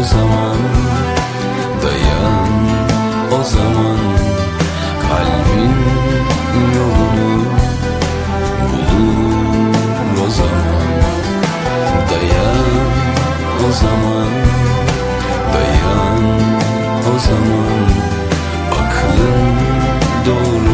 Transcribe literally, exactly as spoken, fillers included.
zaman, dayan o zaman. Kalbin yolunu bulur o zaman. Dayan o zaman, dayan o zaman. Aklın doğru